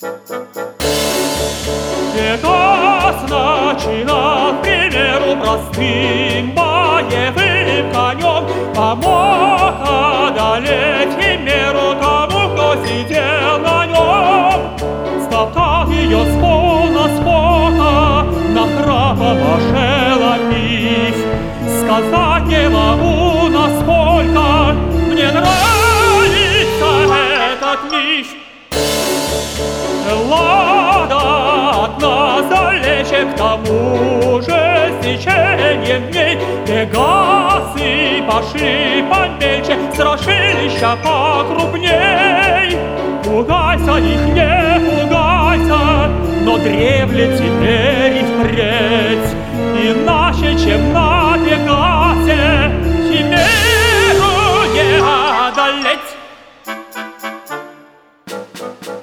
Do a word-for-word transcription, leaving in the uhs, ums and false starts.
Пегас начинал, к примеру, простым боевым конем, помог одолеть химеру тому, кто сидел на нем. Стоптал ее с пола, с пота, нахрапом ошеломив. Сказать не могу, насколько мне нравится этот миф. Лада одна залече, к тому же с течением дней Пегасы пошли помельче, страшилища покрупней. Пугайся их, не пугайся, но древле теперь и впредь. Иначе, чем на Пегасе, химеру не одолеть.